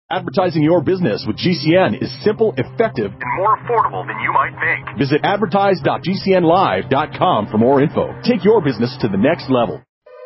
Advertising your business with GCN is simple, effective, and more affordable than you might think. Visit advertise.gcnlive.com for more info. Take your business to the next level.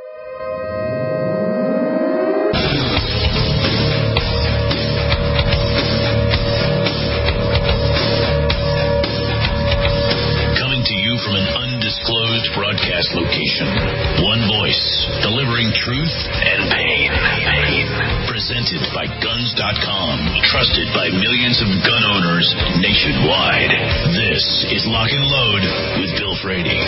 Coming to you from an undisclosed broadcast location. One voice, delivering truth and pain. Presented by Guns.com, trusted by millions of gun owners nationwide. This is Lock and Load with Bill Frady.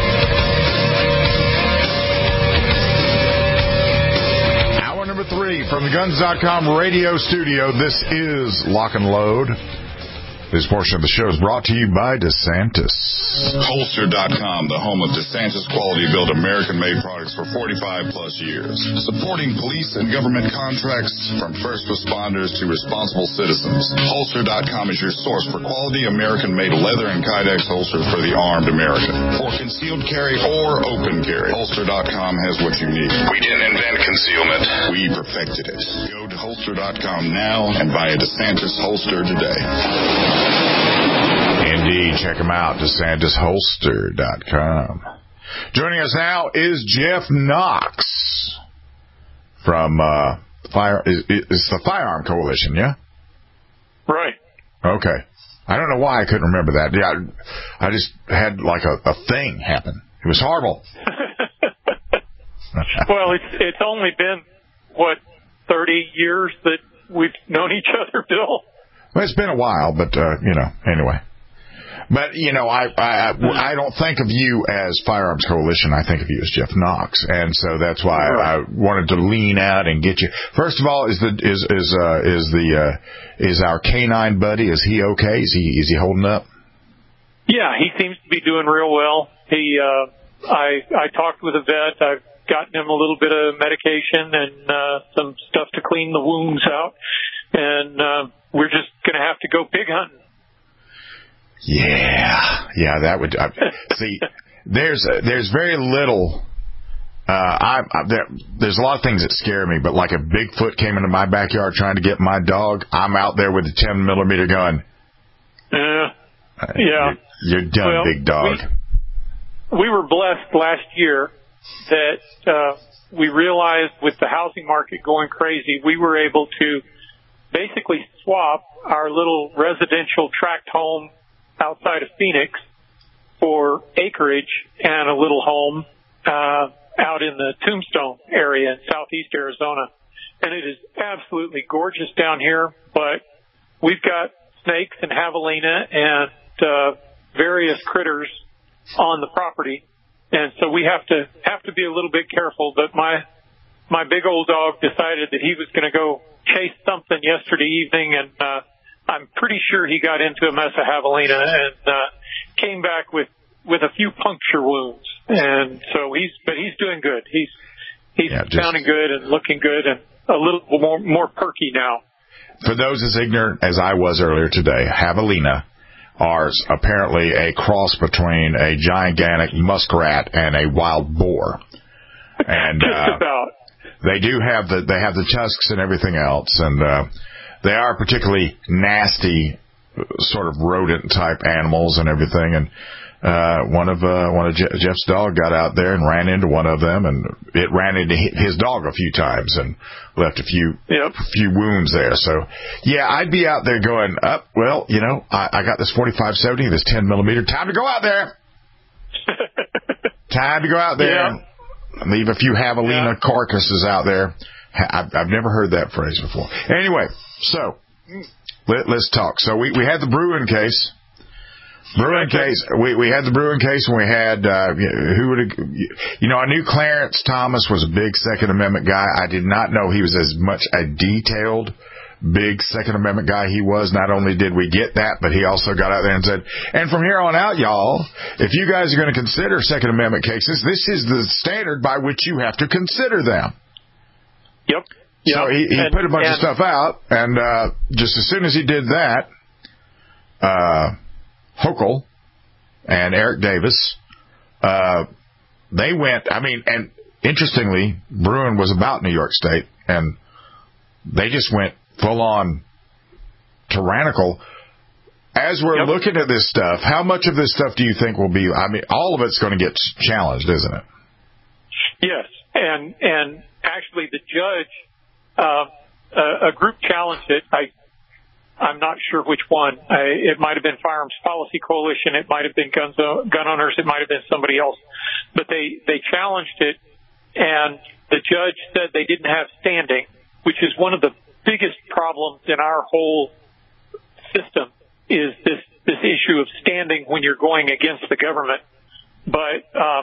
Hour number 3 from the Guns.com radio studio. This is Lock and Load. This portion of the show is brought to you by DeSantis. Holster.com, the home of DeSantis quality-built American-made products for 45-plus years. Supporting police and government contracts from first responders to responsible citizens. Holster.com is your source for quality American-made leather and Kydex holsters for the armed American. For concealed carry or open carry, Holster.com has what you need. We didn't invent concealment. We perfected it. Go to Holster.com now and buy a DeSantis holster today. Indeed, check them out, DeSantisHolster.com. Joining us now is Jeff Knox from it's the Firearm Coalition, yeah? Right. Okay. I don't know why I couldn't remember that. Yeah, I just had like a thing happen. It was horrible. Well, it's only been, 30 years that we've known each other, Bill? Well, it's been a while, but, anyway. But, I don't think of you as Firearms Coalition. I think of you as Jeff Knox. And so that's why I wanted to lean out and get you. First of all, is our canine buddy, is he okay? Is he holding up? Yeah, he seems to be doing real well. I talked with a vet. I've gotten him a little bit of medication and, some stuff to clean the wounds out. And, we're just going to have to go pig hunting. Yeah, that would see. There's very little. There's a lot of things that scare me, but like if Bigfoot came into my backyard trying to get my dog, I'm out there with a 10mm gun. Yeah, you're done, big dog. We were blessed last year that we realized with the housing market going crazy, we were able to basically swap our little residential tract home outside of Phoenix for acreage and a little home out in the Tombstone area in southeast Arizona. And it is absolutely gorgeous down here, but we've got snakes and javelina and various critters on the property. And so we have to be a little bit careful. But my big old dog decided that he was going to go chase something yesterday evening, and I'm pretty sure he got into a mess of javelina and came back with a few puncture wounds. And so he's doing good. He's sounding good and looking good and a little more perky now. For those as ignorant as I was earlier today, javelina are apparently a cross between a gigantic muskrat and a wild boar. And just about. They have the tusks and everything else, and they are particularly nasty, sort of rodent type animals and everything. And one of Jeff's dog got out there and ran into one of them, and it ran into his dog a few times and left a few wounds there. So yeah, I'd be out there going, I got this 45-70, this 10mm. Time to go out there. Time to go out there. Yeah. And leave a few javelina carcasses out there. I've never heard that phrase before. Anyway, so let's talk. So we had the Bruen case. We had the Bruen case, and we had I knew Clarence Thomas was a big Second Amendment guy. I did not know he was as much a detailed big Second Amendment guy he was. Not only did we get that, but he also got out there and said, and from here on out, y'all, if you guys are going to consider Second Amendment cases, this is the standard by which you have to consider them. Yep. So he put a bunch of stuff out, and just as soon as he did that, Hochul and Eric Davis, they went, and interestingly, Bruen was about New York State, and they just went full-on tyrannical. As we're looking at this stuff, how much of this stuff do you think will be, I mean, all of it's going to get challenged, isn't it? Yes. And actually the judge, a group challenged it. I'm not sure which one. It might have been Firearms Policy Coalition. It might have been gun owners. It might have been somebody else. But they challenged it, and the judge said they didn't have standing, which is one of the biggest problems in our whole system, is this issue of standing when you're going against the government. But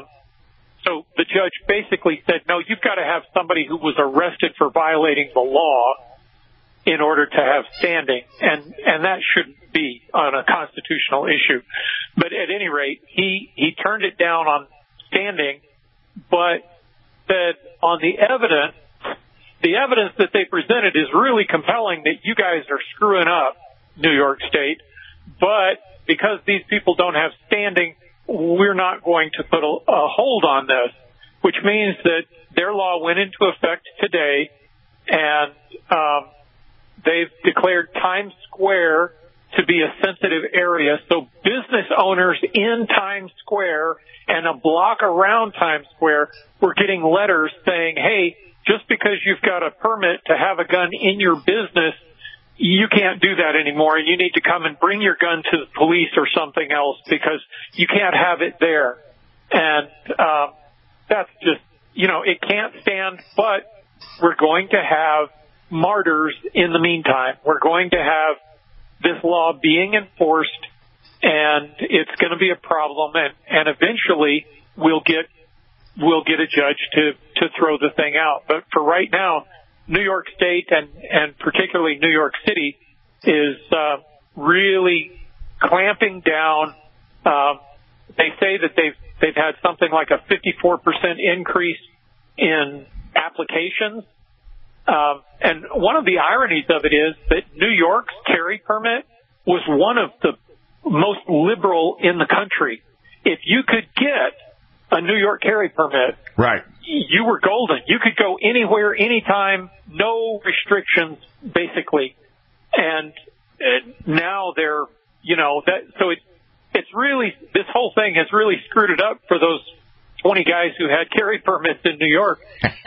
so the judge basically said, no, you've got to have somebody who was arrested for violating the law in order to have standing, and that shouldn't be on a constitutional issue. But at any rate, he turned it down on standing, but said on the evidence that they presented is really compelling, that you guys are screwing up, New York State, but because these people don't have standing, we're not going to put a hold on this, which means that their law went into effect today, and they've declared Times Square to be a sensitive area. So business owners in Times Square and a block around Times Square were getting letters saying, hey, just because you've got a permit to have a gun in your business, you can't do that anymore. You need to come and bring your gun to the police or something else because you can't have it there. And that's just, it can't stand, but we're going to have martyrs in the meantime. We're going to have this law being enforced, and it's going to be a problem, and eventually we'll get a judge to throw the thing out. But for right now, New York State and particularly New York City is really clamping down. They say that they've had something like a 54% increase in applications. And one of the ironies of it is that New York's carry permit was one of the most liberal in the country. If you could get a New York carry permit, right, you were golden. You could go anywhere, anytime, no restrictions, basically. And now they're, so it's really, this whole thing has really screwed it up for those 20 guys who had carry permits in New York.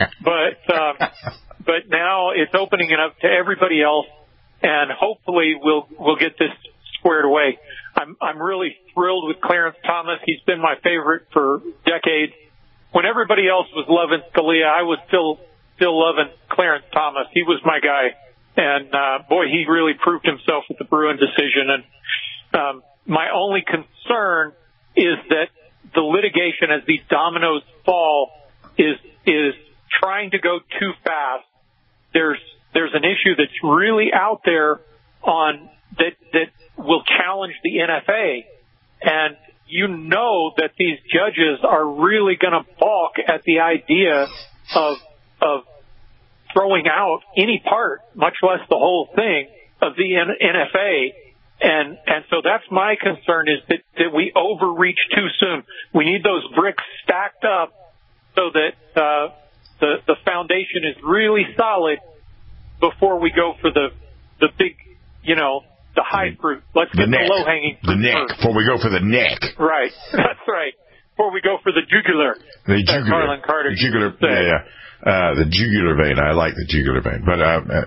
But now it's opening it up to everybody else, and hopefully we'll get this squared away. I'm really thrilled with Clarence Thomas. He's been my favorite for decades. When everybody else was loving Scalia, I was still loving Clarence Thomas. He was my guy, and boy, he really proved himself with the Bruen decision. And my only concern is that the litigation, as these dominoes fall, is trying to go too fast. There's an issue that's really out there on that will challenge the NFA, and that these judges are really going to balk at the idea of throwing out any part, much less the whole thing, of the NFA. And so that's my concern, is that we overreach too soon. We need those bricks stacked up so that the foundation is really solid before we go for the big, the high fruit. Let's get the low-hanging fruit first. Before we go for the neck. Right. That's right. Before we go for the jugular. The jugular. Carlin Carter. The jugular. Yeah. The jugular vein. I like the jugular vein. But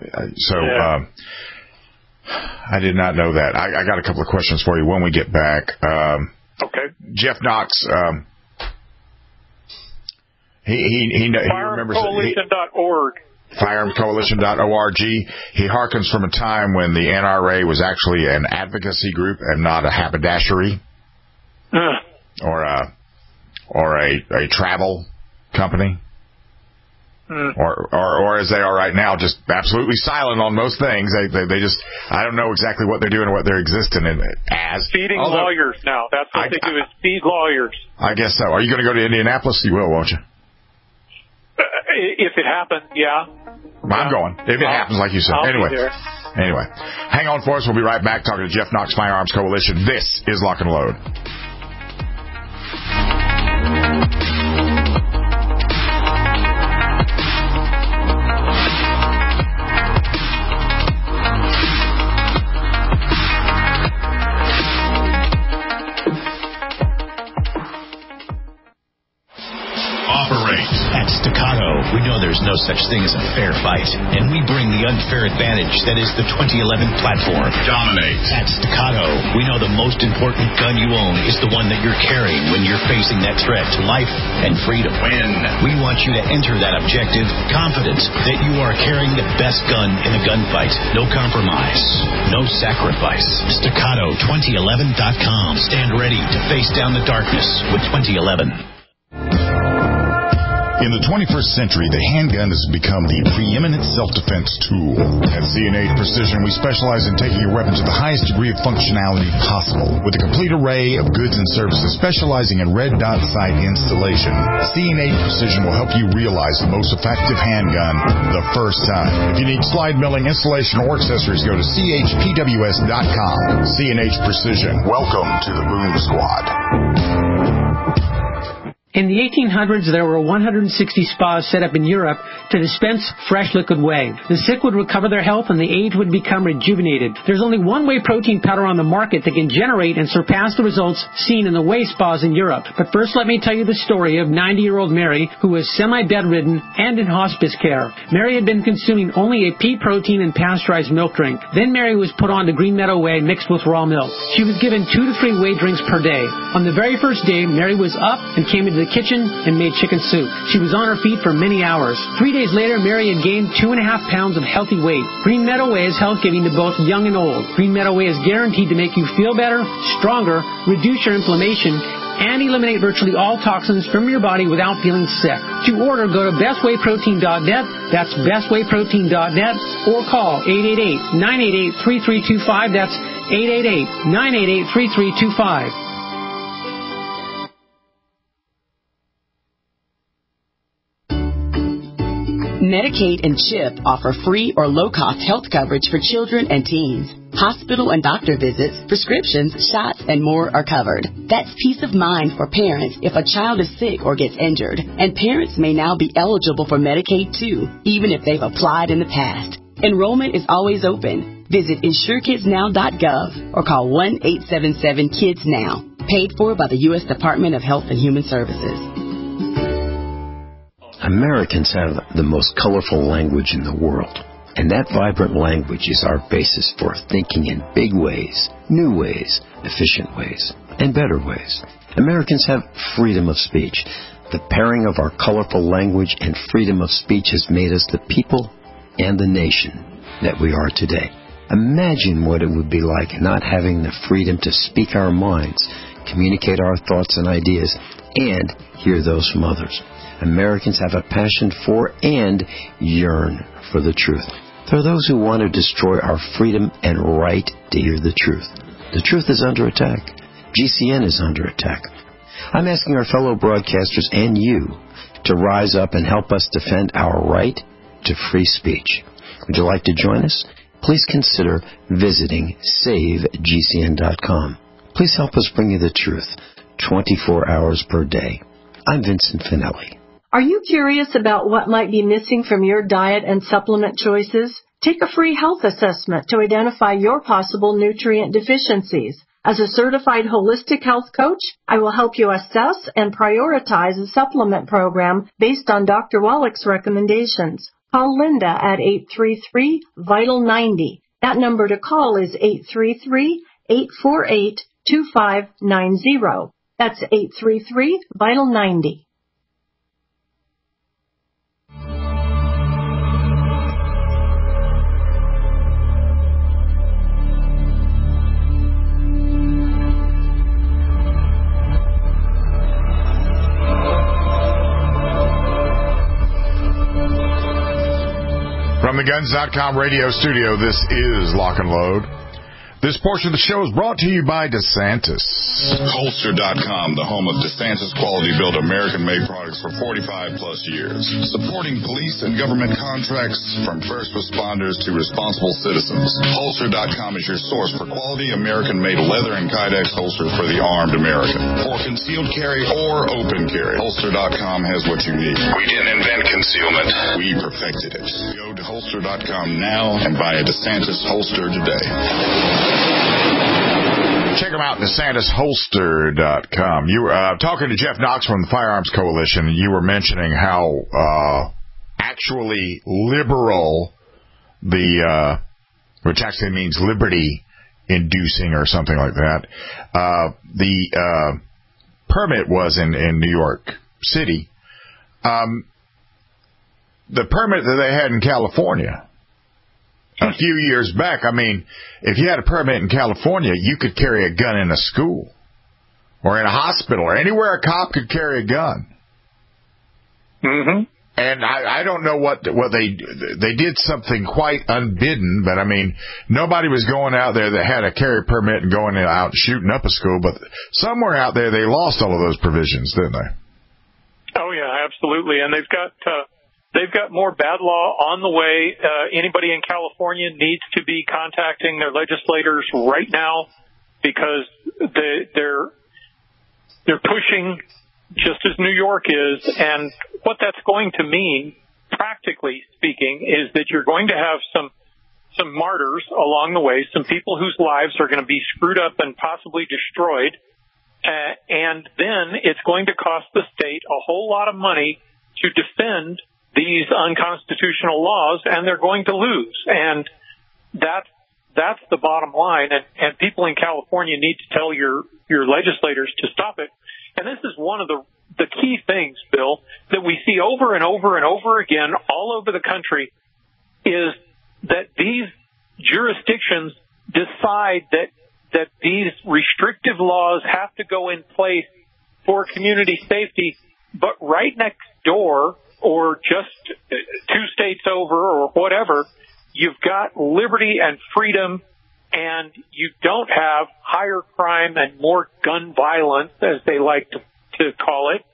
I did not know that. I got a couple of questions for you when we get back. Okay. Jeff Knox. He remembers Firearmscoalition.org. Firearmscoalition.org. He harkens from a time when the NRA was actually an advocacy group and not a haberdashery or a travel company. Or as they are right now, just absolutely silent on most things. They just, I don't know exactly what they're doing or what they're existing in as. Feeding lawyers now. That's what they do, is feed lawyers. I guess so. Are you going to go to Indianapolis? You will, won't you? If it happens, yeah. I'm going. If it happens, like you said. Anyway, hang on for us. We'll be right back talking to Jeff Knox, Firearms Coalition. This is Lock and Load. such thing as a fair fight, and we bring the unfair advantage that is the 2011 platform. Dominate. At Staccato, we know the most important gun you own is the one that you're carrying when you're facing that threat to life and freedom. Win. We want you to enter that objective confident that you are carrying the best gun in the gunfight. No compromise, no sacrifice. Staccato2011.com. Stand ready to face down the darkness with 2011. In the 21st century, the handgun has become the preeminent self-defense tool. At C&H Precision, we specialize in taking your weapon to the highest degree of functionality possible. With a complete array of goods and services specializing in red dot sight installation, C&H Precision will help you realize the most effective handgun the first time. If you need slide milling, installation, or accessories, go to chpws.com. C&H Precision. Welcome to the Boom Squad. In the 1800s, there were 160 spas set up in Europe to dispense fresh liquid whey. The sick would recover their health and the aged would become rejuvenated. There's only one whey protein powder on the market that can generate and surpass the results seen in the whey spas in Europe. But first, let me tell you the story of 90-year-old Mary, who was semi-bedridden and in hospice care. Mary had been consuming only a pea protein and pasteurized milk drink. Then Mary was put on to Green Meadow Whey mixed with raw milk. She was given 2 to 3 whey drinks per day. On the very first day, Mary was up and came into the kitchen and made chicken soup. She was on her feet for many hours. 3 days later, Mary had gained 2.5 pounds of healthy weight. Green Meadow Whey is health-giving to both young and old. Green Meadow Whey is guaranteed to make you feel better, stronger, reduce your inflammation, and eliminate virtually all toxins from your body without feeling sick. To order, go to bestwayprotein.net. That's bestwayprotein.net, or call 888-988-3325. That's 888-988-3325. Medicaid and CHIP offer free or low-cost health coverage for children and teens. Hospital and doctor visits, prescriptions, shots, and more are covered. That's peace of mind for parents if a child is sick or gets injured. And parents may now be eligible for Medicaid, too, even if they've applied in the past. Enrollment is always open. Visit InsureKidsNow.gov or call 1-877-KIDS-NOW. Paid for by the U.S. Department of Health and Human Services. Americans have the most colorful language in the world, and that vibrant language is our basis for thinking in big ways, new ways, efficient ways, and better ways. Americans have freedom of speech. The pairing of our colorful language and freedom of speech has made us the people and the nation that we are today. Imagine what it would be like not having the freedom to speak our minds, communicate our thoughts and ideas, and hear those from others. Americans have a passion for and yearn for the truth. There are those who want to destroy our freedom and right to hear the truth. The truth is under attack. GCN is under attack. I'm asking our fellow broadcasters and you to rise up and help us defend our right to free speech. Would you like to join us? Please consider visiting SaveGCN.com. Please help us bring you the truth 24 hours per day. I'm Vincent Finelli. Are you curious about what might be missing from your diet and supplement choices? Take a free health assessment to identify your possible nutrient deficiencies. As a certified holistic health coach, I will help you assess and prioritize a supplement program based on Dr. Wallach's recommendations. Call Linda at 833-VITAL-90. That number to call is 833-848-2590. That's 833-VITAL-90. From the Guns.com radio studio, this is Lock and Load. This portion of the show is brought to you by DeSantis. Holster.com, the home of DeSantis quality-built American-made products for 45-plus years. Supporting police and government contracts from first responders to responsible citizens. Holster.com is your source for quality American-made leather and Kydex holster for the armed American. For concealed carry or open carry, Holster.com has what you need. We didn't invent concealment. We perfected it. Go to Holster.com now and buy a DeSantis holster today. Check them out, DeSantisHolster.com. You were talking to Jeff Knox from the Firearms Coalition, and you were mentioning how intellectually liberal, which actually means liberty-inducing or something like that. The permit was in New York City. The permit that they had in California a few years back, I mean, if you had a permit in California, you could carry a gun in a school or in a hospital or anywhere a cop could carry a gun. Mm-hmm. And I don't know what they did something quite unbidden, but I mean, nobody was going out there that had a carry permit and going out and shooting up a school, but somewhere out there they lost all of those provisions, didn't they? Oh yeah, absolutely. And they've got more bad law on the way. Anybody in California needs to be contacting their legislators right now because they're pushing just as New York is, and what that's going to mean, practically speaking, is that you're going to have some martyrs along the way, some people whose lives are going to be screwed up and possibly destroyed, and then it's going to cost the state a whole lot of money to defend these unconstitutional laws, and they're going to lose. And that's the bottom line, and people in California need to tell your legislators to stop it. And this is one of the key things, Bill, that we see over and over and over again all over the country is that these jurisdictions decide that these restrictive laws have to go in place for community safety, but right next door or just 2 states over or whatever, you've got liberty and freedom, and you don't have higher crime and more gun violence, as they like to call it.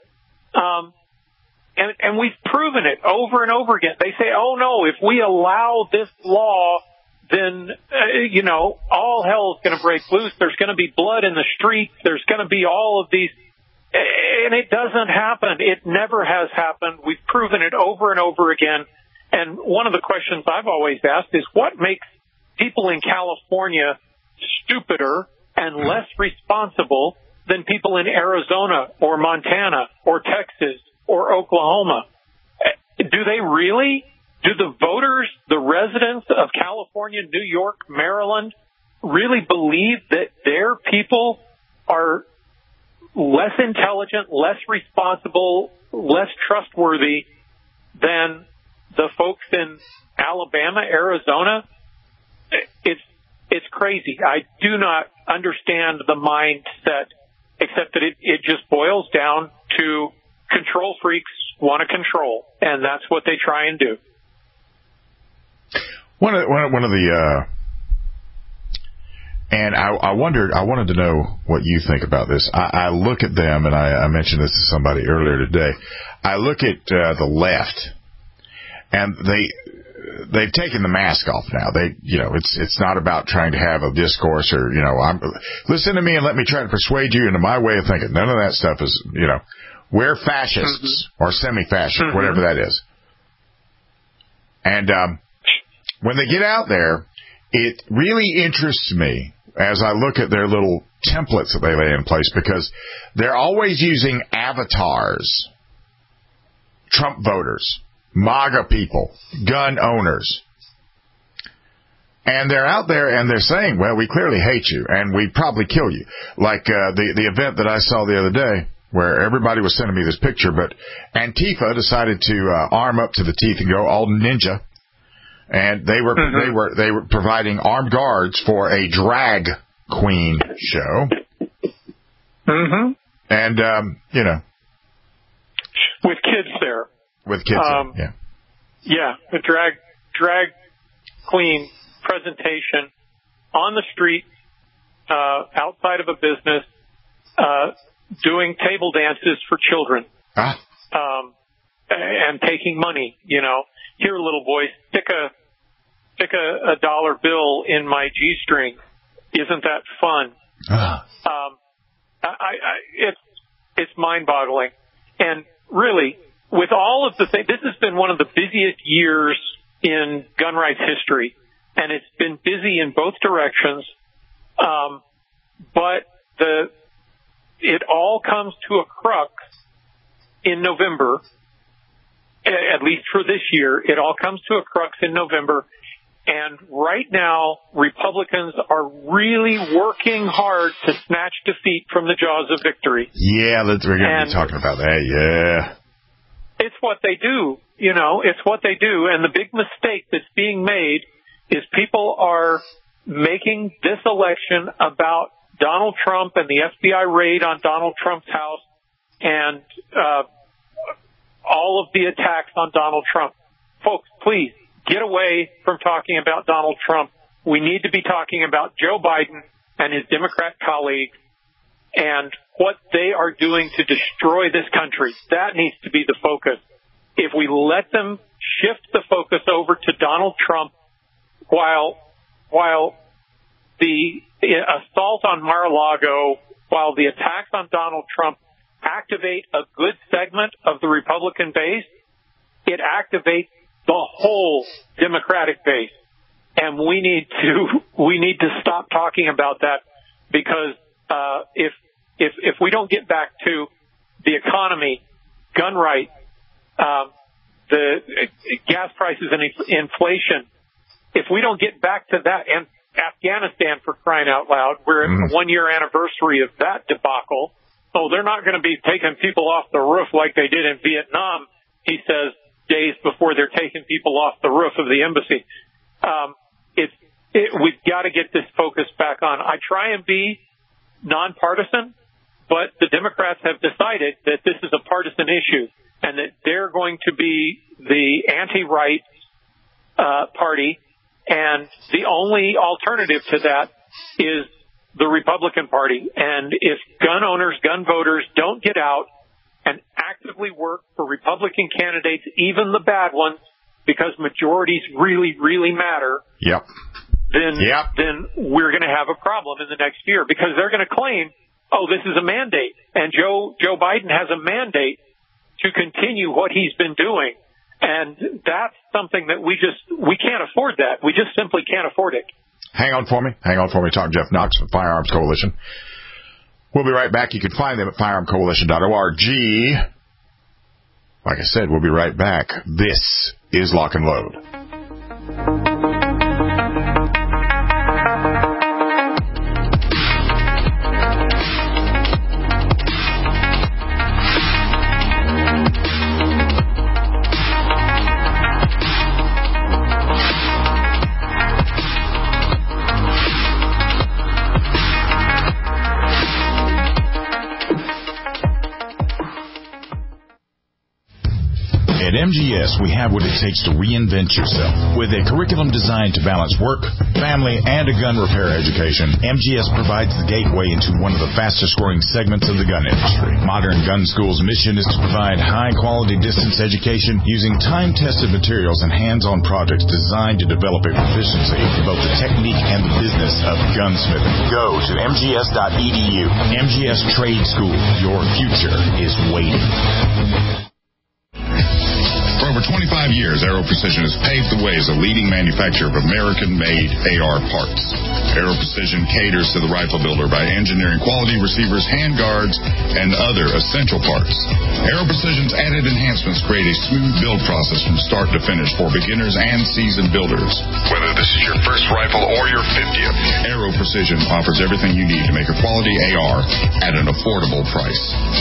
And we've proven it over and over again. They say, oh, no, if we allow this law, then, all hell is going to break loose. There's going to be blood in the streets. There's going to be all of these. And it doesn't happen. It never has happened. We've proven it over and over again. And one of the questions I've always asked is what makes people in California stupider and less responsible than people in Arizona or Montana or Texas or Oklahoma? Do they really? Do the voters, the residents of California, New York, Maryland, really believe that their people are less intelligent, less responsible, less trustworthy than the folks in Alabama, Arizona? It's crazy. I do not understand the mindset, except that it just boils down to control freaks want to control, and that's what they try and do. One of the and I wanted to know what you think about this. I look at them, and I mentioned this to somebody earlier today. I look at the left, and they've taken the mask off now. It's not about trying to have a discourse or, listen to me and let me try to persuade you into my way of thinking. None of that stuff is, we're fascists or semi-fascists, whatever that is. And when they get out there, it really interests me as I look at their little templates that they lay in place, because they're always using avatars, Trump voters, MAGA people, gun owners. And they're out there and they're saying, well, we clearly hate you and we'd probably kill you. Like the event that I saw the other day where everybody was sending me this picture, but Antifa decided to arm up to the teeth and go all ninja. And they were providing armed guards for a drag queen show. Mm-hmm. And, with kids there. With kids there, yeah. Yeah, the drag queen presentation on the street, outside of a business, doing table dances for children. And taking money, Here, little boy, stick a dollar bill in my G-string. Isn't that fun? It's mind-boggling. And really, with all of the things, this has been one of the busiest years in gun rights history, and it's been busy in both directions. But it all comes to a crux in November. at least for this year. It all comes to a crux in November. And right now, Republicans are really working hard to snatch defeat from the jaws of victory. Yeah, we're going to be talking about that, yeah. It's what they do, it's what they do. And the big mistake that's being made is people are making this election about Donald Trump and the FBI raid on Donald Trump's house and all of the attacks on Donald Trump. Folks, please get away from talking about Donald Trump. We need to be talking about Joe Biden and his Democrat colleagues and what they are doing to destroy this country. That needs to be the focus. If we let them shift the focus over to Donald Trump while the assault on Mar-a-Lago, while the attacks on Donald Trump activate a good segment of the Republican base, it activates the whole Democratic base. And we need to stop talking about that, because if we don't get back to the economy, gun rights, the gas prices and inflation, if we don't get back to that, and Afghanistan, for crying out loud, we're at the 1-year anniversary of that debacle. Oh, they're not going to be taking people off the roof like they did in Vietnam, he says, days before they're taking people off the roof of the embassy. We've got to get this focus back on. I try and be nonpartisan, but the Democrats have decided that this is a partisan issue and that they're going to be the anti-rights party, and the only alternative to that is the Republican Party. And if gun owners, gun voters don't get out and actively work for Republican candidates, even the bad ones, because majorities really, really matter, then we're going to have a problem in the next year, because they're going to claim, oh, this is a mandate. And Joe Biden has a mandate to continue what he's been doing. And that's something that we can't afford that. We just simply can't afford it. Hang on for me. Talking Jeff Knox from Firearms Coalition. We'll be right back. You can find them at firearmcoalition.org. Like I said, we'll be right back. This is Lock and Load. At MGS, we have what it takes to reinvent yourself. With a curriculum designed to balance work, family, and a gun repair education, MGS provides the gateway into one of the fastest-growing segments of the gun industry. Modern Gun School's mission is to provide high-quality distance education using time-tested materials and hands-on projects designed to develop a proficiency in both the technique and the business of gunsmithing. Go to mgs.edu. MGS Trade School. Your future is waiting. For over 25 years, Aero Precision has paved the way as a leading manufacturer of American-made AR parts. Aero Precision caters to the rifle builder by engineering quality receivers, handguards, and other essential parts. Aero Precision's added enhancements create a smooth build process from start to finish for beginners and seasoned builders. Whether this is your first rifle or your 50th, Aero Precision offers everything you need to make a quality AR at an affordable price.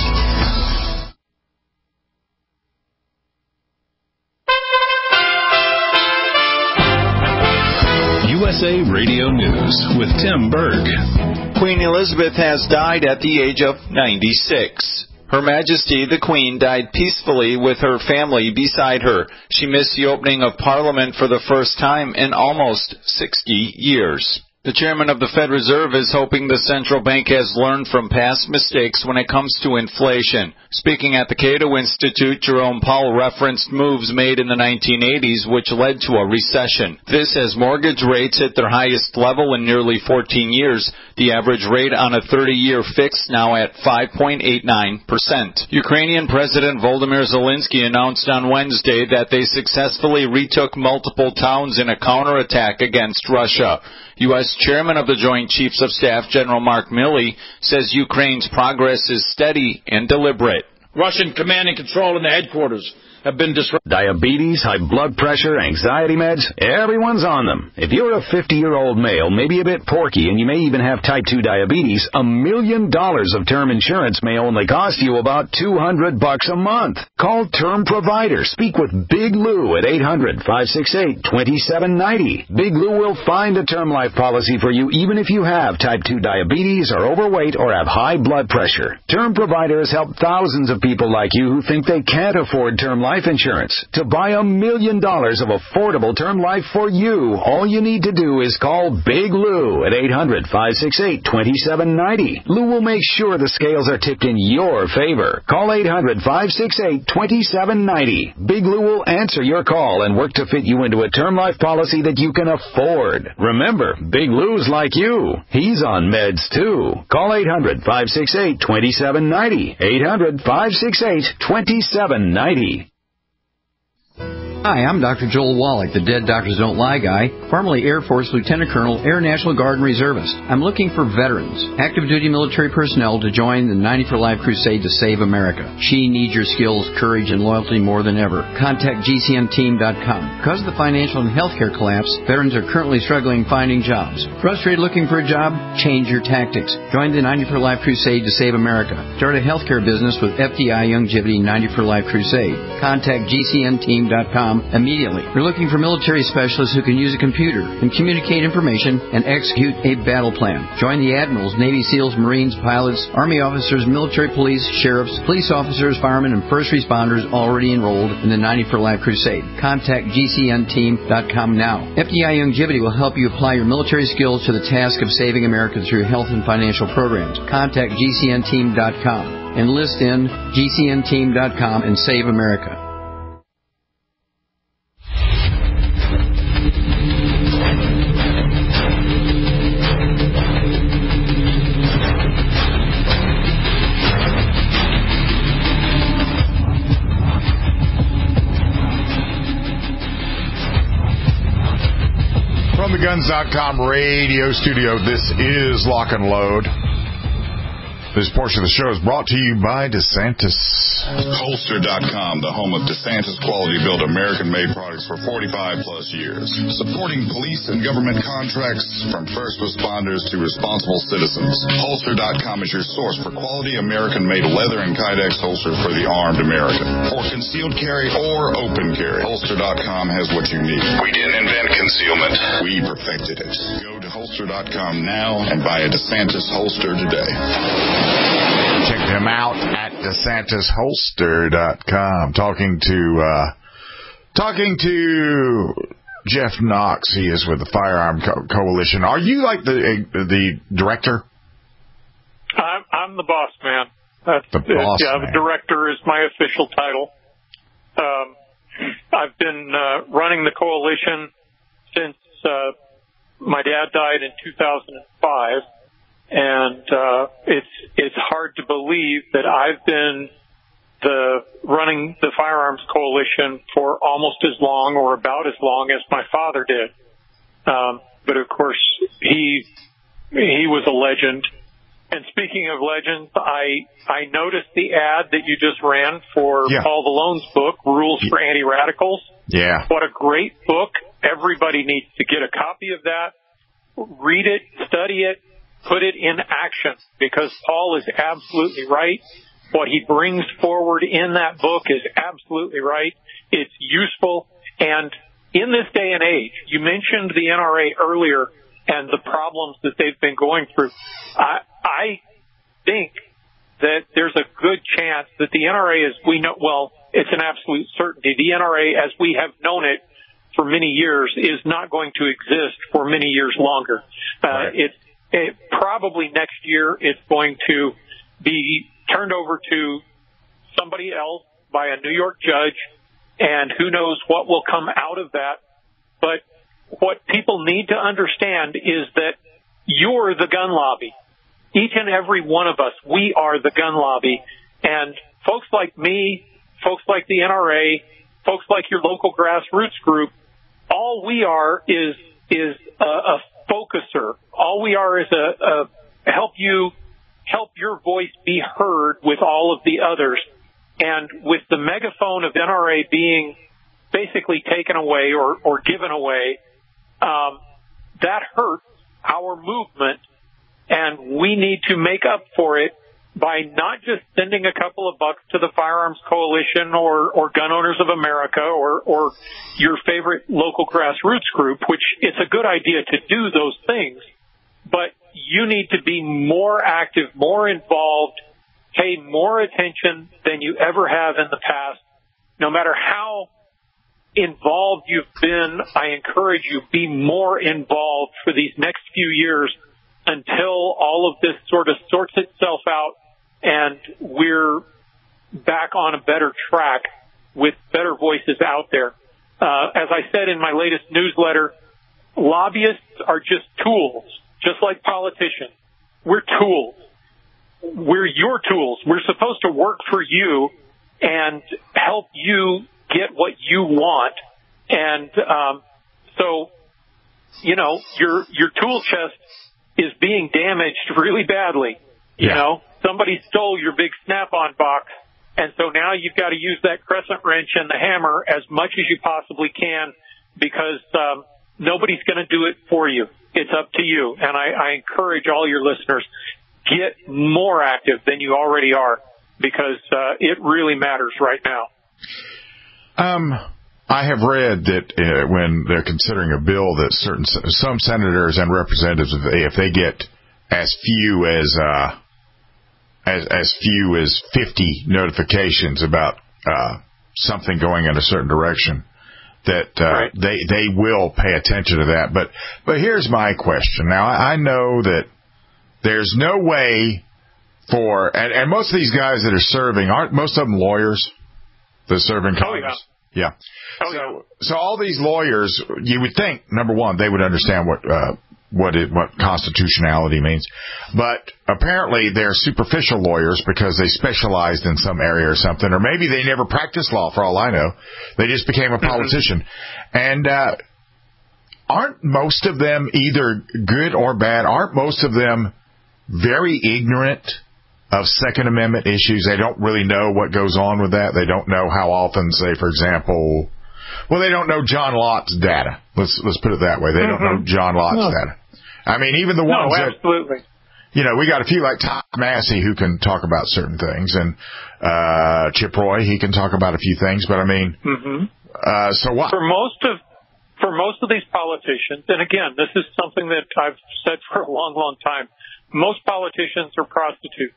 USA Radio News with Tim Berg. Queen Elizabeth has died at the age of 96. Her Majesty the Queen died peacefully with her family beside her. She missed the opening of Parliament for the first time in almost 60 years. The chairman of the Fed Reserve is hoping the central bank has learned from past mistakes when it comes to inflation. Speaking at the Cato Institute, Jerome Powell referenced moves made in the 1980s which led to a recession. This as mortgage rates hit their highest level in nearly 14 years. The average rate on a 30-year fix now at 5.89%. Ukrainian President Volodymyr Zelensky announced on Wednesday that they successfully retook multiple towns in a counterattack against Russia. U.S. Chairman of the Joint Chiefs of Staff, General Mark Milley, says Ukraine's progress is steady and deliberate. Russian command and control in the headquarters have been disrupted. Diabetes, high blood pressure, anxiety meds, everyone's on them. If you're a 50-year-old male, maybe a bit porky, and you may even have type 2 diabetes, $1 million of term insurance may only cost you about $200 a month. Call Term Provider. Speak with Big Lou at 800-568-2790. Big Lou will find a term life policy for you even if you have type 2 diabetes, are overweight, or have high blood pressure. Term Provider has helped thousands of people like you who think they can't afford term life insurance. To buy $1 million of affordable term life for you, all you need to do is call Big Lou at 800-568-2790. Lou will make sure the scales are tipped in your favor. Call 800-568-2790. Big Lou will answer your call and work to fit you into a term life policy that you can afford. Remember, Big Lou's like you. He's on meds too. Call 800-568-2790. 800-568-2790. Hi, I'm Dr. Joel Wallach, the Dead Doctors Don't Lie guy, formerly Air Force Lieutenant Colonel, Air National Guard and Reservist. I'm looking for veterans, active duty military personnel to join the 90 for Life crusade to save America. She needs your skills, courage, and loyalty more than ever. Contact GCNteam.com. Because of the financial and healthcare collapse, veterans are currently struggling finding jobs. Frustrated looking for a job? Change your tactics. Join the 90 for Life crusade to save America. Start a healthcare business with FDI Youngevity 90 for Life crusade. Contact GCNteam.com immediately. We're looking for military specialists who can use a computer and communicate information and execute a battle plan. Join the admirals, Navy SEALs, Marines, pilots, Army officers, military police, sheriffs, police officers, firemen, and first responders already enrolled in the 90 for Life crusade. Contact GCNteam.com now. FDI Youngevity will help you apply your military skills to the task of saving America through health and financial programs. Contact GCNteam.com. Enlist in GCNteam.com and save America. From the Guns.com radio studio, this is Lock and Load. This portion of the show is brought to you by DeSantis. Holster.com, the home of DeSantis quality-built American-made products for 45-plus years. Supporting police and government contracts from first responders to responsible citizens. Holster.com is your source for quality American-made leather and Kydex holsters for the armed American. For concealed carry or open carry, Holster.com has what you need. We didn't invent concealment. We perfected it. Go to Holster.com now and buy a DeSantis holster today. Check them out at DeSantisHolster.com. Talking to Jeff Knox. He is with the Firearm Coalition. Are you like the director? I'm the boss man. The boss man. The director is my official title. I've been running the coalition since my dad died in 2005. And it's hard to believe that I've been running the Firearms Coalition for almost as long or about as long as my father did. But of course, he was a legend. And speaking of legends, I noticed the ad that you just ran for Paul Vallone's book, Rules for Anti-Radicals. Yeah. What a great book. Everybody needs to get a copy of that, read it, study it, put it in action, because Paul is absolutely right. What he brings forward in that book is absolutely right. It's useful. And in this day and age, you mentioned the NRA earlier and the problems that they've been going through. I think that there's a good chance that the NRA, as we know, well, it's an absolute certainty. The NRA, as we have known it for many years, is not going to exist for many years longer. It probably next year it's going to be turned over to somebody else by a New York judge, and who knows what will come out of that. But what people need to understand is that you're the gun lobby. Each and every one of us, we are the gun lobby. And folks like me, folks like the NRA, folks like your local grassroots group, all we are is a focuser. All we are is help your voice be heard with all of the others. And with the megaphone of NRA being basically taken away or given away, that hurts our movement, and we need to make up for it by not just sending a couple of bucks to the Firearms Coalition or Gun Owners of America or your favorite local grassroots group, which it's a good idea to do those things, but you need to be more active, more involved, pay more attention than you ever have in the past. No matter how involved you've been, I encourage you, be more involved for these next few years until all of this sort of sorts itself out and we're back on a better track with better voices out there. As I said in my latest newsletter, lobbyists are just tools, just like politicians. We're tools. We're your tools. We're supposed to work for you and help you get what you want. And so, your tool chest is being damaged really badly. You know, somebody stole your big Snap-on box, and so now you've got to use that crescent wrench and the hammer as much as you possibly can because nobody's going to do it for you. It's up to you. And I encourage all your listeners, get more active than you already are because it really matters right now. I have read that when they're considering a bill that some senators and representatives, if they get as few as 50 notifications about something going in a certain direction, that they will pay attention to that. But here's my question. Now, I know that there's no way for, and most of these guys that are serving, aren't most of them lawyers that are serving Congress? Yeah. So all these lawyers, you would think, number one, they would understand what constitutionality means. But apparently they're superficial lawyers because they specialized in some area or something, or maybe they never practiced law for all I know. They just became a politician. And aren't most of them either good or bad? Aren't most of them very ignorant of Second Amendment issues? They don't really know what goes on with that. They don't know how often, say, for example, they don't know John Lott's data. Let's put it that way. They don't know John Lott's data. I mean, even the ones absolutely. We got a few like Tom Massey who can talk about certain things, and Chip Roy, he can talk about a few things. But I mean, so what? For most of these politicians, and again, this is something that I've said for a long, long time. Most politicians are prostitutes.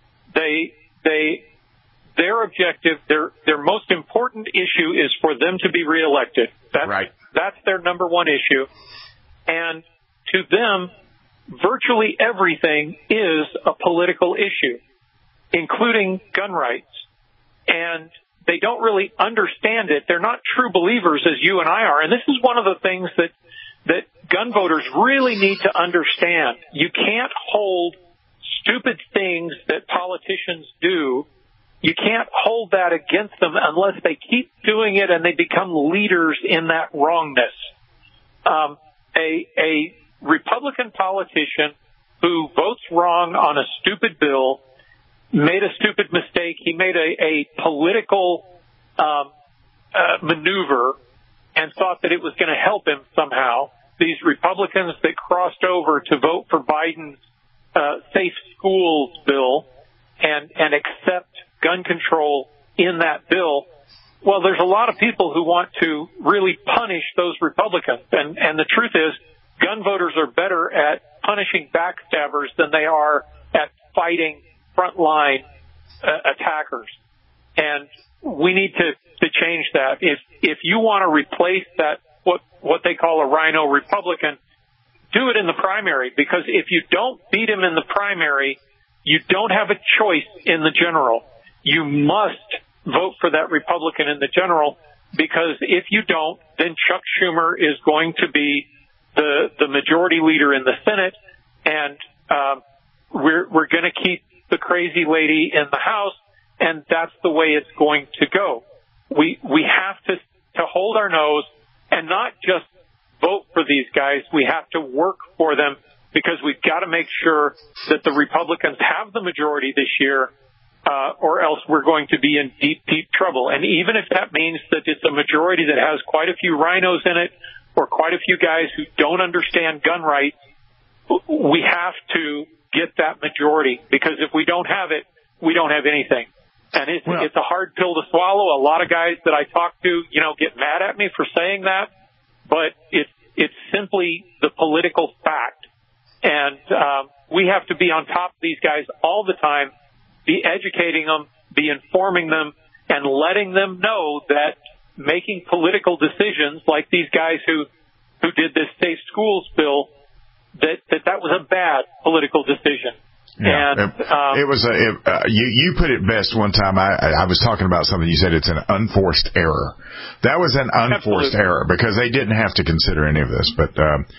Their objective, their most important issue is for them to be reelected. That's their number one issue. And to them, virtually everything is a political issue, including gun rights. And they don't really understand it. They're not true believers as you and I are. And this is one of the things that gun voters really need to understand. You can't hold stupid things that politicians do. You can't hold that against them unless they keep doing it and they become leaders in that wrongness. A Republican politician who votes wrong on a stupid bill made a stupid mistake. He made a political maneuver and thought that it was going to help him somehow. These Republicans that crossed over to vote for Biden's Safe Schools bill and accept gun control in that bill, well, there's a lot of people who want to really punish those Republicans. And the truth is, gun voters are better at punishing backstabbers than they are at fighting frontline attackers. And we need to change that. If you want to replace that, what they call a rhino Republican, do it in the primary, because if you don't beat him in the primary, you don't have a choice in the general. You must vote for that Republican in the general, because if you don't, then Chuck Schumer is going to be the majority leader in the Senate, and we're going to keep the crazy lady in the House, and that's the way it's going to go. We have to hold our nose and not just vote for these guys. We have to work for them, because we've got to make sure that the Republicans have the majority this year, or else we're going to be in deep, deep trouble. And even if that means that it's a majority that has quite a few rhinos in it or quite a few guys who don't understand gun rights, we have to get that majority, because if we don't have it, we don't have anything. And it's a hard pill to swallow. A lot of guys that I talk to, get mad at me for saying that, but it's simply the political fact. And we have to be on top of these guys all the time, be educating them, be informing them, and letting them know that making political decisions like these guys who did this Safe Schools bill, that was a bad political decision. Yeah, and it was you put it best one time. I was talking about something. You said it's an unforced error. That was an unforced error because they didn't have to consider any of this. But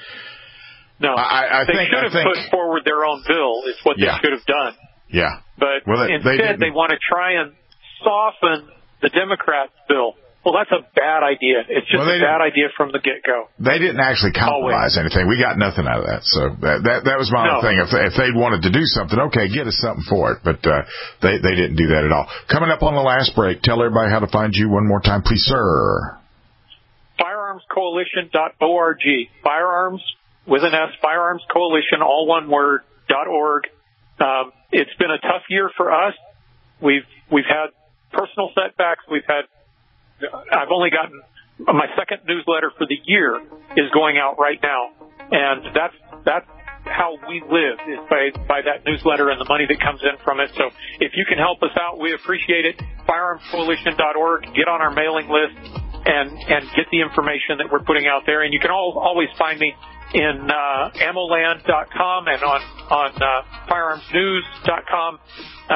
no, they should have put forward their own bill. Is what they should have done. Yeah, but instead they want to try and soften the Democrats' bill. Well, that's a bad idea. It's just a bad idea from the get-go. They didn't actually compromise anything. We got nothing out of that. So that was my other thing. If they'd wanted to do something, okay, get us something for it. But they didn't do that at all. Coming up on the last break, tell everybody how to find you one more time, please, sir. Firearmscoalition.org. Firearms with an S. Firearms Coalition, all one word, .org. It's been a tough year for us. We've had personal setbacks. I've only gotten my second newsletter for the year is going out right now, and that's how we live, is by that newsletter and the money that comes in from it. So if you can help us out, we appreciate it. Firearmscoalition.org. Get on our mailing list and get the information that we're putting out there. And you can always find me in ammoland.com and on firearmsnews.com.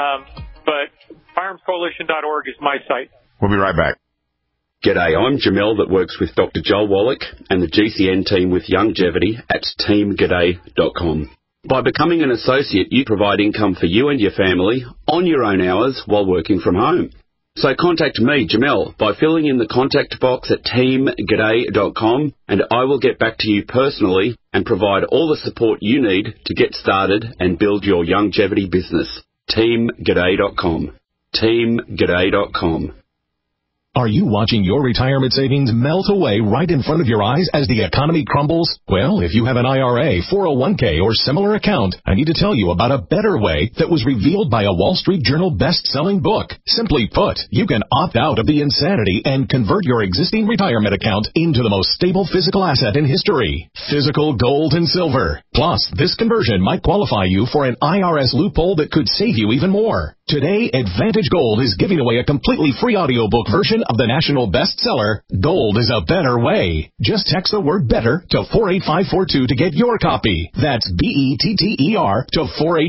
But firearmscoalition.org is my site. We'll be right back. G'day, I'm Jamel that works with Dr. Joel Wallach and the GCN team with Youngevity at teamg'day.com. By becoming an associate, you provide income for you and your family on your own hours while working from home. So contact me, Jamel, by filling in the contact box at teamg'day.com, and I will get back to you personally and provide all the support you need to get started and build your Youngevity business. teamg'day.com. teamg'day.com. Are you watching your retirement savings melt away right in front of your eyes as the economy crumbles? Well, if you have an IRA, 401k, or similar account, I need to tell you about a better way that was revealed by a Wall Street Journal best-selling book. Simply put, you can opt out of the insanity and convert your existing retirement account into the most stable physical asset in history, physical gold and silver. Plus, this conversion might qualify you for an IRS loophole that could save you even more. Today, Advantage Gold is giving away a completely free audiobook version of the national bestseller, Gold is a Better Way. Just text the word BETTER to 48542 to get your copy. That's BETTER to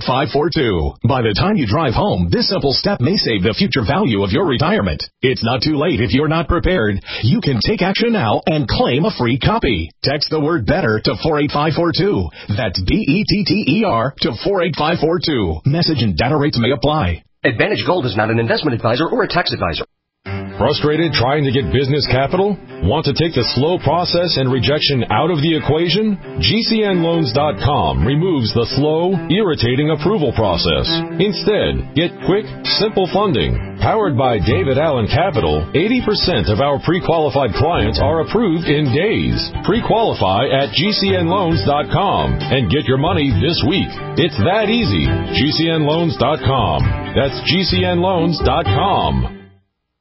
48542. By the time you drive home, this simple step may save the future value of your retirement. It's not too late if you're not prepared. You can take action now and claim a free copy. Text the word BETTER to 48542. That's BETTER to 48542. Message and data rates may apply. Advantage Gold is not an investment advisor or a tax advisor. Frustrated trying to get business capital? Want to take the slow process and rejection out of the equation? GCNloans.com removes the slow, irritating approval process. Instead, get quick, simple funding. Powered by David Allen Capital, 80% of our pre-qualified clients are approved in days. Pre-qualify at GCNloans.com and get your money this week. It's that easy. GCNloans.com. That's GCNloans.com.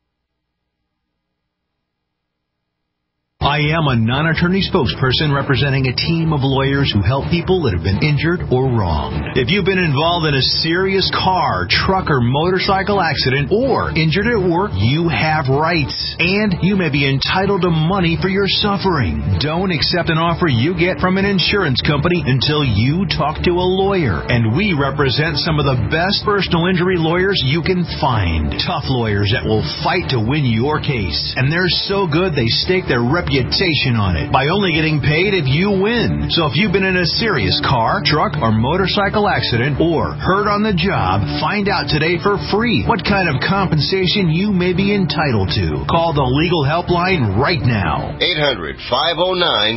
I am a non-attorney spokesperson representing a team of lawyers who help people that have been injured or wronged. If you've been involved in a serious car, truck, or motorcycle accident or injured at work, you have rights, and you may be entitled to money for your suffering. Don't accept an offer you get from an insurance company until you talk to a lawyer, and we represent some of the best personal injury lawyers you can find. Tough lawyers that will fight to win your case, and they're so good they stake their reputation on it by only getting paid if you win. So if you've been in a serious car, truck, or motorcycle accident or hurt on the job, find out today for free what kind of compensation you may be entitled to. Call the legal helpline right now.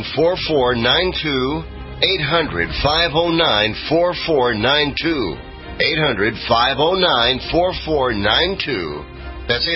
800-509-4492. 800-509-4492. 800-509-4492. That's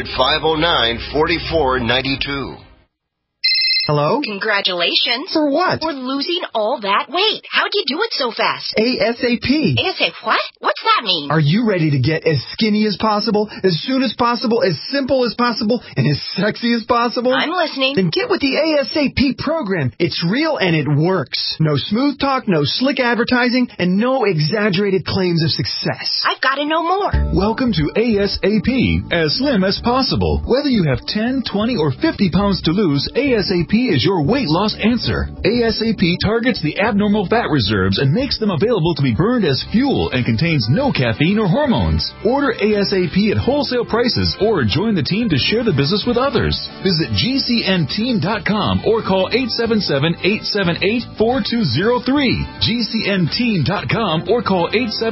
800-509-4492. Hello? Congratulations. For what? For losing all that weight. How'd you do it so fast? ASAP. ASAP what? What's that mean? Are you ready to get as skinny as possible, as soon as possible, as simple as possible, and as sexy as possible? I'm listening. Then get with the ASAP program. It's real and it works. No smooth talk, no slick advertising, and no exaggerated claims of success. I've got to know more. Welcome to ASAP, as slim as possible. Whether you have 10, 20, or 50 pounds to lose, ASAP is your weight loss answer. ASAP targets the abnormal fat reserves and makes them available to be burned as fuel and contains no caffeine or hormones. Order ASAP at wholesale prices or join the team to share the business with others. Visit GCNteam.com or call 877-878-4203. GCNteam.com or call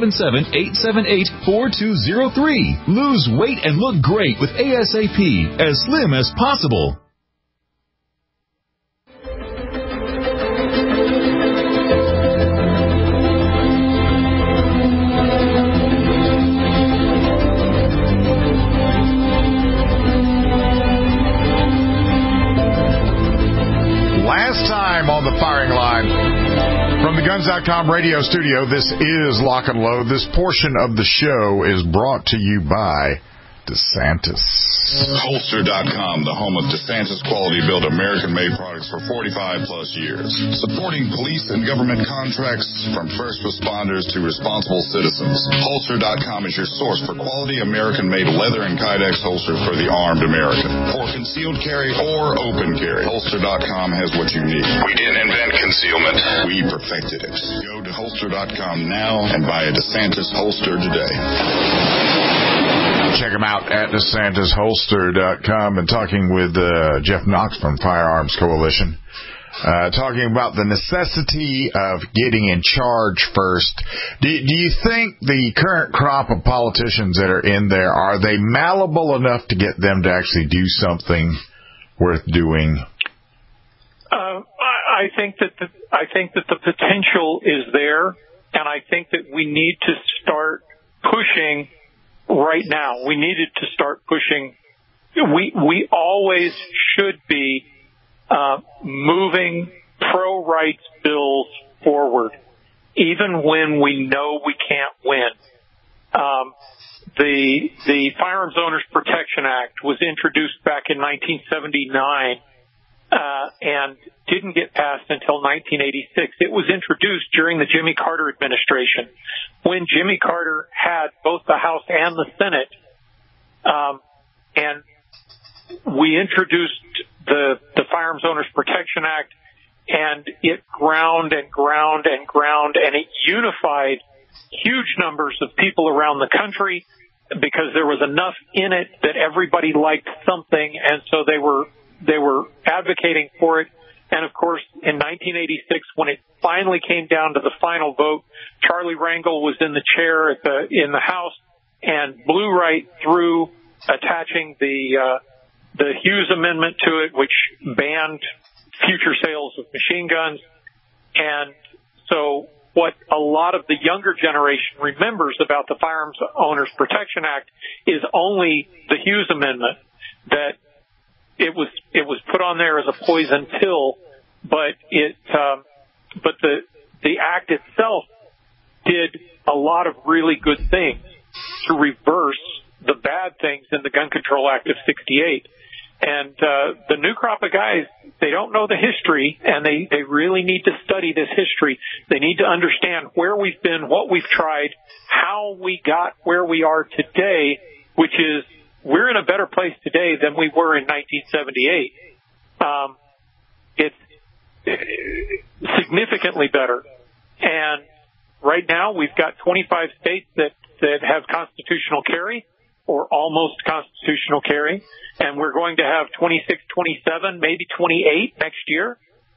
877-878-4203. Lose weight and look great with ASAP, as slim as possible. Last time on the firing line from the Guns.com radio studio, this is Lock and Load. This portion of the show is brought to you by DeSantis. Holster.com, the home of DeSantis quality built American-made products for 45 plus years. Supporting police and government contracts from first responders to responsible citizens. Holster.com is your source for quality American-made leather and Kydex holsters for the armed American. For concealed carry or open carry, Holster.com has what you need. We didn't invent concealment. We perfected it. Go to Holster.com now and buy a DeSantis holster today. Check them out at DeSantisHolster.com. And talking with Jeff Knox from Firearms Coalition, talking about the necessity of getting in charge first. Do you think the current crop of politicians that are in there, are they malleable enough to get them to actually do something worth doing? I think that the potential is there, and I think that we need to start pushing. Right now, we needed to start pushing. We always should be moving pro-rights bills forward, even when we know we can't win. The Firearms Owners Protection Act was introduced back in 1979 and didn't get passed until 1986. It was introduced during the Jimmy Carter administration, when Jimmy Carter had both the House and the Senate, and we introduced the Firearms Owners Protection Act, and it ground, and it unified huge numbers of people around the country because there was enough in it that everybody liked something, and so they were advocating for it. And of course, in 1986, when it finally came down to the final vote, Charlie Rangel was in the chair in the House and blew right through attaching the Hughes Amendment to it, which banned future sales of machine guns. And so what a lot of the younger generation remembers about the Firearms Owners Protection Act is only the Hughes Amendment, that it was put on there as a poison pill, but the act itself did a lot of really good things to reverse the bad things in the Gun Control Act of '68. And the new crop of guys, they don't know the history, and they really need to study this history. They need to understand where we've been, what we've tried, how we got where we are today, which is we're in a better place today than we were in 1978. It's significantly better. And right now we've got 25 states that have constitutional carry or almost constitutional carry, and we're going to have 26, 27, maybe 28 next year.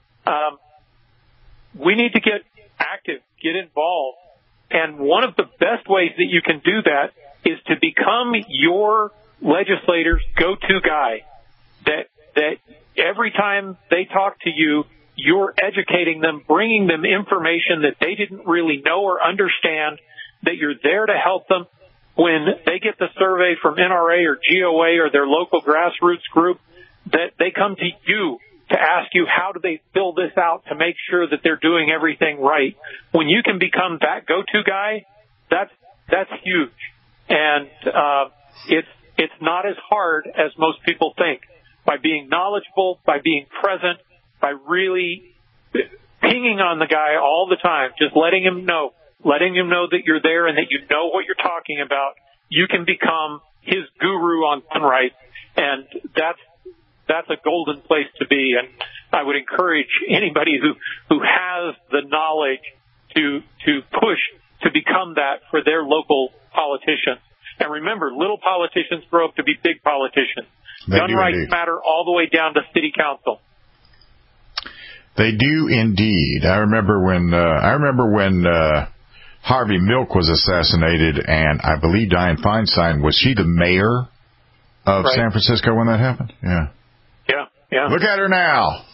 We need to get active, get involved. And one of the best ways that you can do that is to become your legislator's go-to guy, that every time they talk to you, you're educating them, bringing them information that they didn't really know or understand, that you're there to help them. When they get the survey from NRA or GOA or their local grassroots group, that they come to you to ask you how do they fill this out to make sure that they're doing everything right. When you can become that go-to guy, that's huge. And it's not as hard as most people think. By being knowledgeable, by being present, by really pinging on the guy all the time, just letting him know that you're there and that you know what you're talking about, you can become his guru on gun rights, and that's a golden place to be. And I would encourage anybody who has the knowledge to push to become that for their local politicians. And remember, little politicians grow up to be big politicians. Gun rights matter all the way down to city council. They do indeed. I remember when Harvey Milk was assassinated, and I believe Dianne Feinstein, was she the mayor of San Francisco when that happened? Yeah. Yeah. Look at her now.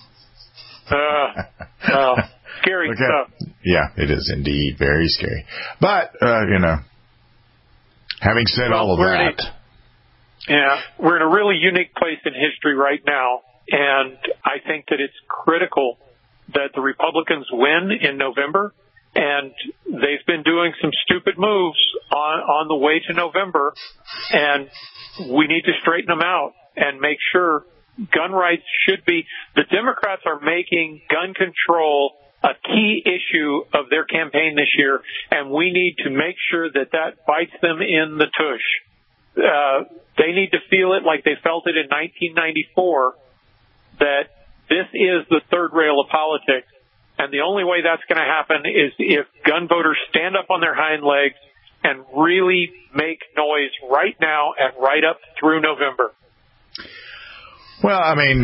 Scary stuff. Yeah, it is indeed very scary. But, having said all of that. We're in a really unique place in history right now, and I think that it's critical that the Republicans win in November, and they've been doing some stupid moves on the way to November, and we need to straighten them out and make sure gun rights should be. The Democrats are making gun control a key issue of their campaign this year, and we need to make sure that bites them in the tush. They need to feel it like they felt it in 1994, that this is the third rail of politics. And the only way that's going to happen is if gun voters stand up on their hind legs and really make noise right now and right up through November. Well, I mean,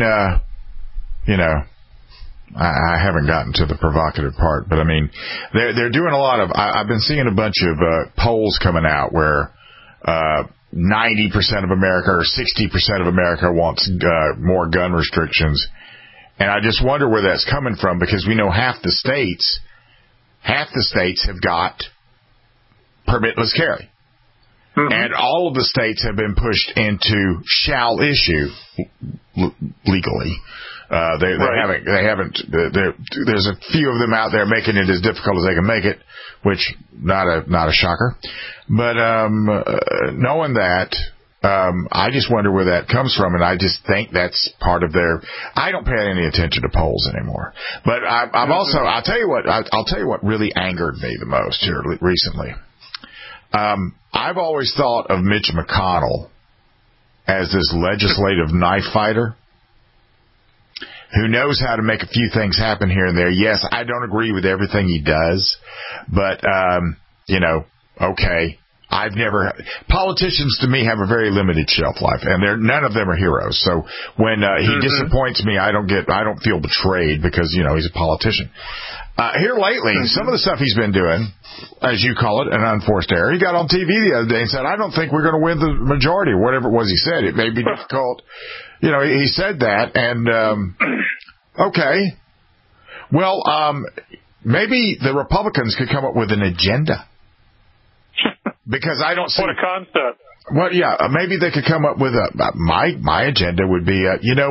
I haven't gotten to the provocative part, but I mean, they're doing a lot of, I've been seeing a bunch of polls coming out where 90% of America or 60% of America wants more gun restrictions. And I just wonder where that's coming from, because we know half the states have got permitless carry. Mm-hmm. And all of the states have been pushed into shall issue legally. They haven't. There's a few of them out there making it as difficult as they can make it, which not a shocker. But knowing that, I just wonder where that comes from, and I just think that's part of their. I don't pay any attention to polls anymore. But I'm also. I'll tell you what really angered me the most here recently. I've always thought of Mitch McConnell as this legislative knife fighter who knows how to make a few things happen here and there. Yes, I don't agree with everything he does, but, okay. Politicians to me have a very limited shelf life, and none of them are heroes. So when he disappoints me, I don't feel betrayed because, he's a politician. Here lately, some of the stuff he's been doing, as you call it, an unforced error. He got on TV the other day and said, I don't think we're going to win the majority, or whatever it was he said. It may be difficult. He said that, and, okay. Well, maybe the Republicans could come up with an agenda. Because I don't see... What a concept. Well, yeah, maybe they could come up with my agenda would be,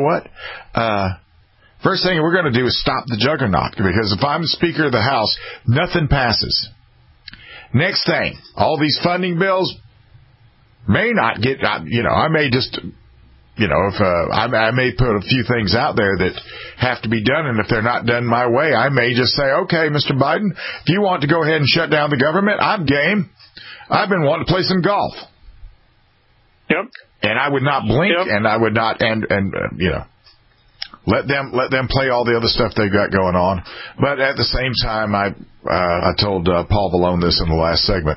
first thing we're going to do is stop the juggernaut, because if I'm Speaker of the House, nothing passes. Next thing, all these funding bills may not get, I may just, if I may put a few things out there that have to be done, and if they're not done my way, I may just say, okay, Mr. Biden, if you want to go ahead and shut down the government, I'm game. I've been wanting to play some golf. Yep. And I would not blink, and I would not, let them play all the other stuff they've got going on. But at the same time, I told Paul Vallone this in the last segment.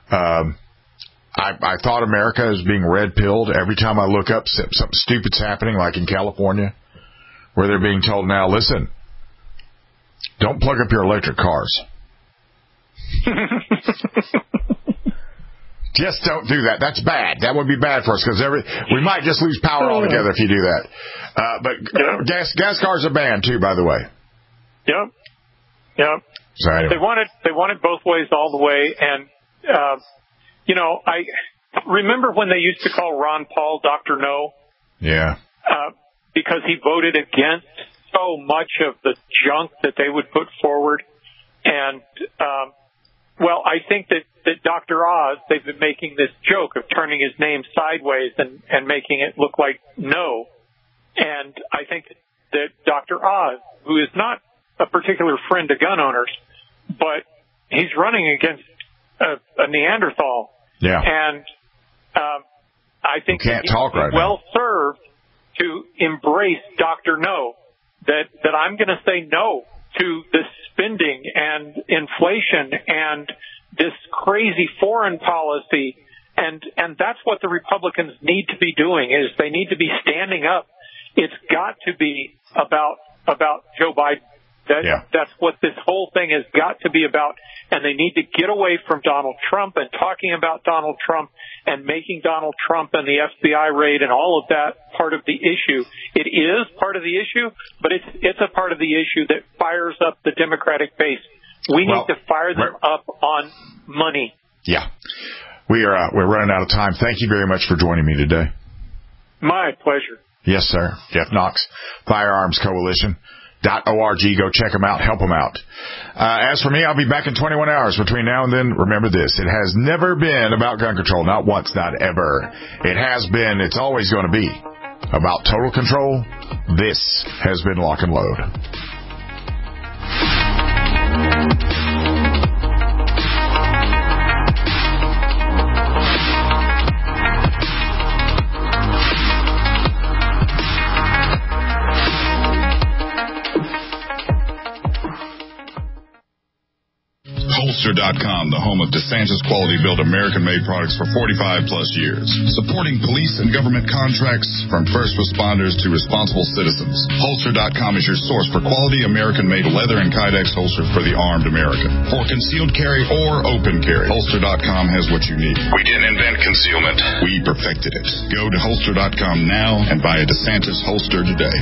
I thought America is being red-pilled every time I look up something stupid's happening, like in California, where they're being told now, listen, don't plug up your electric cars. Just don't do that. That's bad. That would be bad for us, because we might just lose power altogether if you do that. But gas cars are banned too, by the way. Yep. So anyway. They want it both ways all the way. And, I remember when they used to call Ron Paul Dr. No? Yeah. Because he voted against so much of the junk that they would put forward. And, I think that Dr. Oz, they've been making this joke of turning his name sideways and making it look like no. And I think that Dr. Oz, who is not a particular friend to gun owners, but he's running against a Neanderthal. Yeah. And I think can't talk right well served to embrace Dr. No, that I'm going to say no to this spending and inflation and this crazy foreign policy. And that's what the Republicans need to be doing, is they need to be standing up. It's got to be about Joe Biden. That's what this whole thing has got to be about. And they need to get away from Donald Trump and talking about Donald Trump and making Donald Trump and the FBI raid and all of that part of the issue. It is part of the issue, but it's a part of the issue that fires up the Democratic base. We need to fire them up on money. Yeah. We're running out of time. Thank you very much for joining me today. My pleasure. Yes, sir. Jeff Knox, Firearms Coalition. .org. Go check them out. Help them out. As for me, I'll be back in 21 hours. Between now and then, remember this. It has never been about gun control. Not once, not ever. It has been, it's always going to be about total control. This has been Lock and Load. Holster.com, the home of DeSantis quality-built American-made products for 45-plus years. Supporting police and government contracts from first responders to responsible citizens. Holster.com is your source for quality American-made leather and Kydex holsters for the armed American. For concealed carry or open carry, Holster.com has what you need. We didn't invent concealment. We perfected it. Go to Holster.com now and buy a DeSantis holster today.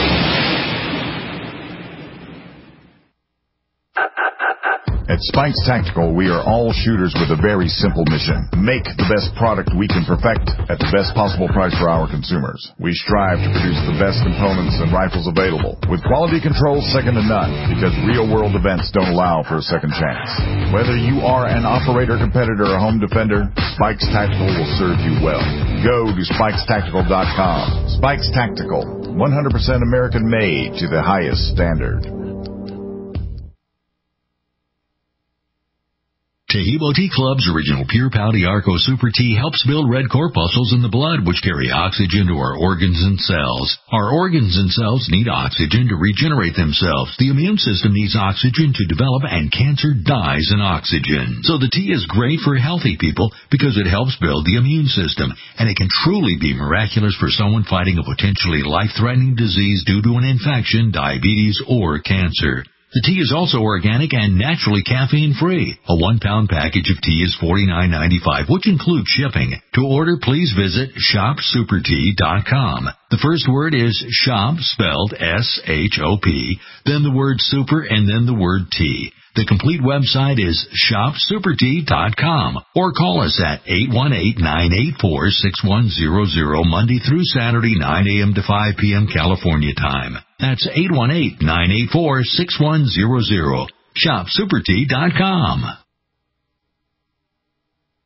At Spikes Tactical, we are all shooters with a very simple mission. Make the best product we can perfect at the best possible price for our consumers. We strive to produce the best components and rifles available, with quality control second to none, because real-world events don't allow for a second chance. Whether you are an operator, competitor, or home defender, Spikes Tactical will serve you well. Go to SpikesTactical.com. Spikes Tactical, 100% American-made to the highest standard. Taheebo Tea Club's original Pure Pouty Arco Super Tea helps build red corpuscles in the blood, which carry oxygen to our organs and cells. Our organs and cells need oxygen to regenerate themselves. The immune system needs oxygen to develop, and cancer dies in oxygen. So the tea is great for healthy people because it helps build the immune system, and it can truly be miraculous for someone fighting a potentially life-threatening disease due to an infection, diabetes, or cancer. The tea is also organic and naturally caffeine-free. A 1-pound package of tea is $49.95, which includes shipping. To order, please visit shopsupertea.com. The first word is shop, spelled S-H-O-P, then the word super, and then the word tea. The complete website is shopsupertea.com, or call us at 818-984-6100 Monday through Saturday, 9 a.m. to 5 p.m. California time. That's 818-984-6100. Shopsupertea.com.